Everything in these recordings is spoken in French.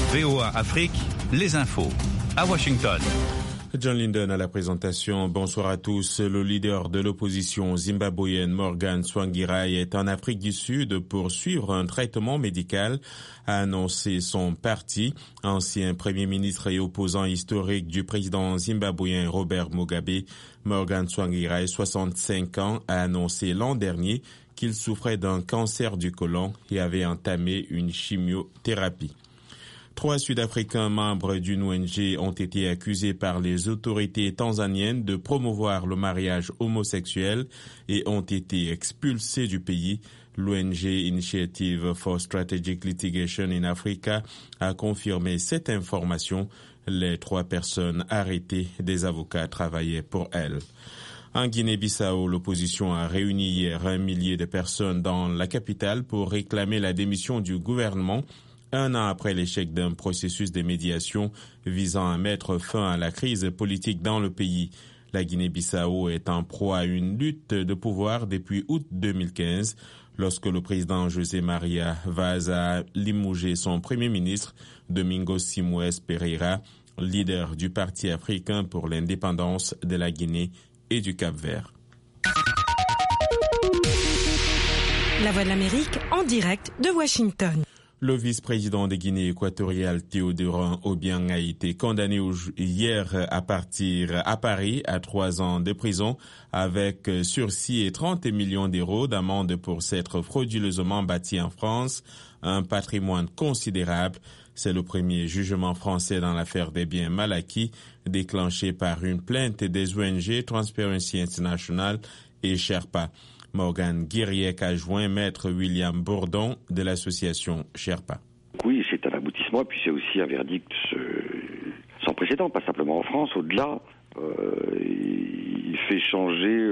VOA Afrique, les infos. À Washington. John Linden à la présentation. Bonsoir à tous. Le leader de l'opposition zimbabwéenne Morgan Tsvangirai est en Afrique du Sud pour suivre un traitement médical, a annoncé son parti. Ancien premier ministre et opposant historique du président zimbabwéen Robert Mugabe, Morgan Tsvangirai, 65 ans, a annoncé l'an dernier qu'il souffrait d'un cancer du côlon et avait entamé une chimiothérapie. 3 Sud-Africains membres d'une ONG ont été accusés par les autorités tanzaniennes de promouvoir le mariage homosexuel et ont été expulsés du pays. L'ONG Initiative for Strategic Litigation in Africa a confirmé cette information. Les 3 personnes arrêtées, des avocats, travaillaient pour elles. En Guinée-Bissau, l'opposition a réuni hier 1 millier de personnes dans la capitale pour réclamer la démission du gouvernement. 1 an après l'échec d'un processus de médiation visant à mettre fin à la crise politique dans le pays. La Guinée-Bissau est en proie à une lutte de pouvoir depuis août 2015, lorsque le président José Maria Vaz a limogé son premier ministre, Domingos Simoes Pereira, leader du Parti africain pour l'indépendance de la Guinée et du Cap-Vert. La Voix de l'Amérique en direct de Washington. Le vice-président de Guinée équatoriale Théodore Obiang a été condamné hier à Paris à 3 ans de prison avec sursis et 30 millions d'euros d'amende pour s'être frauduleusement bâti en France un patrimoine considérable. C'est le premier jugement français dans l'affaire des biens mal acquis déclenché par une plainte des ONG Transparency International et Sherpa. Morgan Guiriec a joint Maître William Bourdon de l'association Sherpa. Oui, c'est un aboutissement, puis c'est aussi un verdict sans précédent, pas simplement en France, au-delà. Il fait changer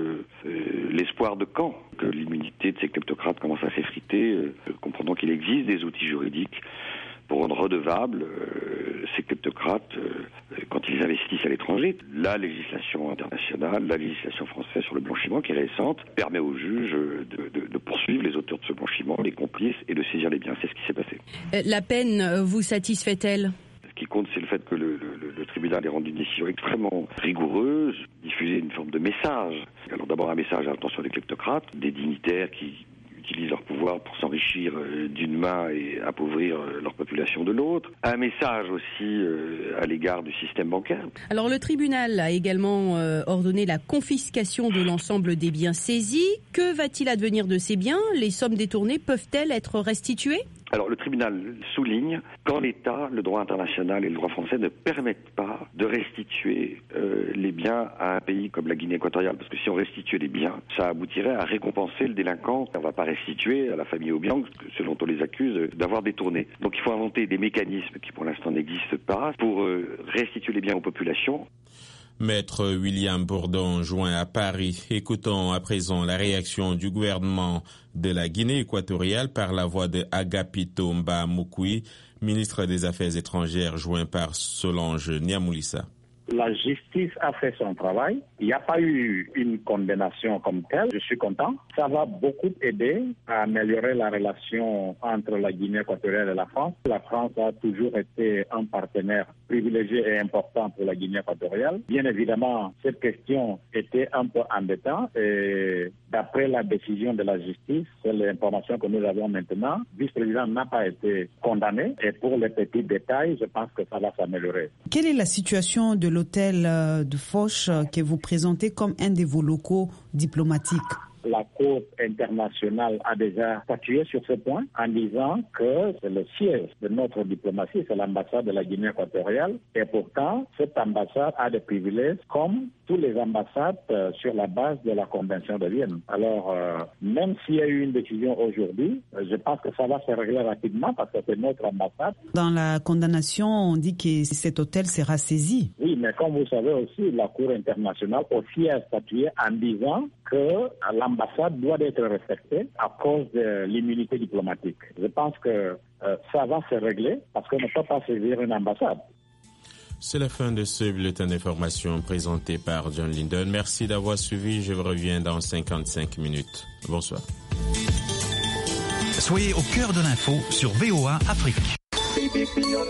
l'espoir de camp, que l'immunité de ces kleptocrates commence à s'effriter, comprenant qu'il existe des outils juridiques pour rendre redevables ces kleptocrates quand ils investissent à l'étranger. La législation internationale, la législation française sur le blanchiment, qui est récente, permet aux juges de poursuivre les auteurs de ce blanchiment, les complices, et de saisir les biens. C'est ce qui s'est passé. La peine vous satisfait-elle ? Ce qui compte, c'est le fait que le tribunal ait rendu une décision extrêmement rigoureuse, diffuser une forme de message. Alors d'abord un message à l'intention des kleptocrates, des dignitaires qui utilisent leur pouvoir pour s'enrichir d'une main et appauvrir leur population de l'autre. Un message aussi à l'égard du système bancaire. Alors le tribunal a également ordonné la confiscation de l'ensemble des biens saisis. Que va-t-il advenir de ces biens ? Les sommes détournées peuvent-elles être restituées ? Alors le tribunal souligne qu'en l'état, le droit international et le droit français ne permettent pas de restituer les biens à un pays comme la Guinée équatoriale, parce que si on restituait les biens, ça aboutirait à récompenser le délinquant. On ne va pas restituer à la famille Obiang, selon on les accuse, d'avoir détourné. Donc il faut inventer des mécanismes qui pour l'instant n'existent pas pour restituer les biens aux populations. Maître William Bourdon joint à Paris. Écoutons à présent la réaction du gouvernement de la Guinée équatoriale par la voix de Agapito Mba Moukouy, ministre des Affaires étrangères joint par Solange Niamoulissa. La justice a fait son travail. Il n'y a pas eu une condamnation comme telle. Je suis content. Ça va beaucoup aider à améliorer la relation entre la Guinée équatoriale et la France. La France a toujours été un partenaire privilégié et important pour la Guinée équatoriale. Bien évidemment, cette question était un peu embêtante et d'après la décision de la justice, c'est l'information que nous avons maintenant, le vice-président n'a pas été condamné et pour les petits détails, je pense que ça va s'améliorer. Quelle est la situation de l'hôtel de Foch que vous présentez comme un de vos locaux diplomatiques? La Cour internationale a déjà statué sur ce point en disant que c'est le siège de notre diplomatie, c'est l'ambassade de la Guinée équatoriale. Et pourtant, cette ambassade a des privilèges comme toutes les ambassades sur la base de la Convention de Vienne. Alors, même s'il y a eu une décision aujourd'hui, je pense que ça va se régler rapidement parce que c'est notre ambassade. Dans la condamnation, on dit que cet hôtel sera saisi. Oui, mais comme vous savez aussi, la Cour internationale aussi a statué en disant que l'ambassade doit être respectée à cause de l'immunité diplomatique. Je pense que ça va se régler parce qu'on ne peut pas saisir une ambassade. C'est la fin de ce bulletin d'information présenté par John Linden. Merci d'avoir suivi. Je vous reviens dans 55 minutes. Bonsoir. Soyez au cœur de l'info sur VOA Afrique.